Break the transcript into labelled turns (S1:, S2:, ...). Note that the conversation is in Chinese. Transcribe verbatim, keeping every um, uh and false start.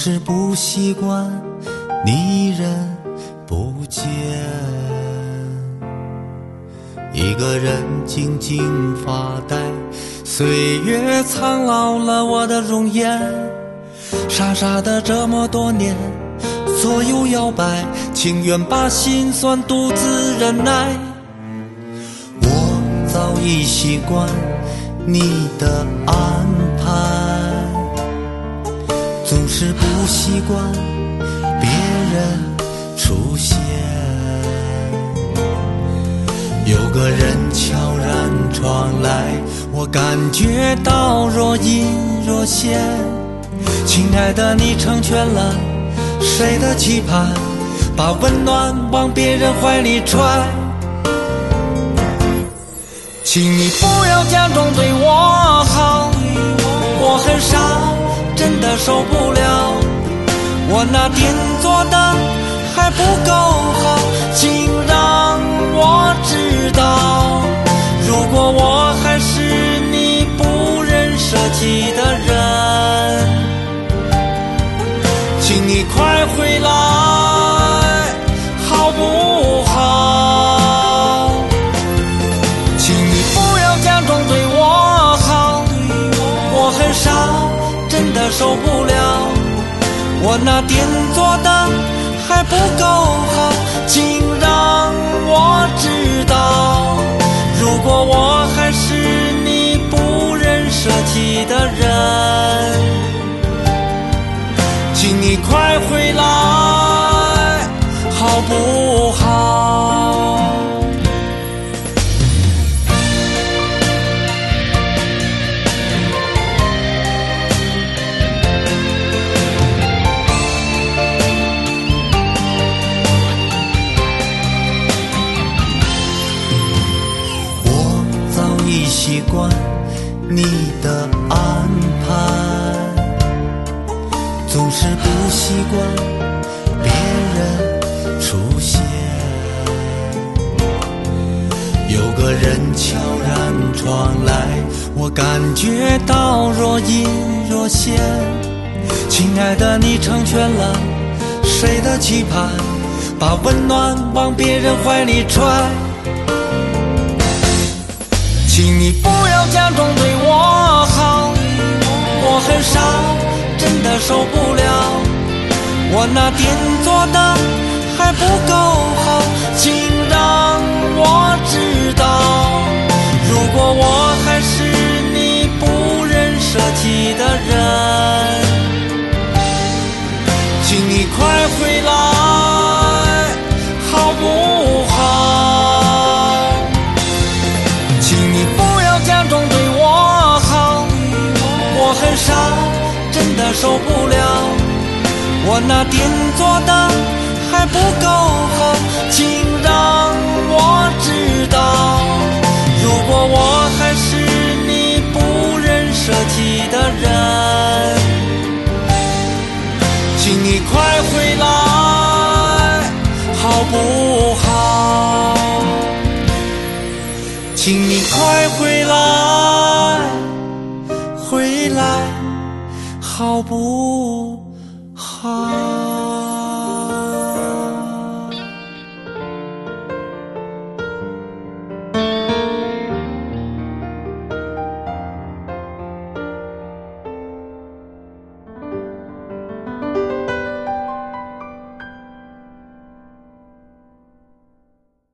S1: 是不习惯你人不见，一个人静静发呆，岁月苍老了我的容颜，傻傻的这么多年，左右摇摆，情愿把心酸独自忍耐。我早已习惯你的安排，总是不习惯别人出现，有个人悄然闯来，我感觉到若隐若现。亲爱的，你成全了谁的期盼，把温暖往别人怀里揣。请你不要假装对我好，我很傻，真的受不了，我那点做的还不够好，请让我知道，如果我还是你不忍舍弃的人，请你快回来好不好？请你不要假装对我好，我很傻，真的受不了，我那点做的还不够好，请让我知道，如果我还是你不忍舍弃的人，请你快回来好不好？习惯你的安排，总是不习惯别人出现，有个人悄然闯来，我感觉到若隐若现。亲爱的，你成全了谁的期盼，把温暖往别人怀里揣。请你不要假装对我好，我很傻，真的受不了，我那点做的还不够好，请让我知道，如果我还是你不忍舍弃的人，请你快回来好不好？我很傻，真的受不了，我那点做的还不够好，请让我知道，如果我还是你不忍舍弃的人，请你快回来好不好？请你快回来回来好不好？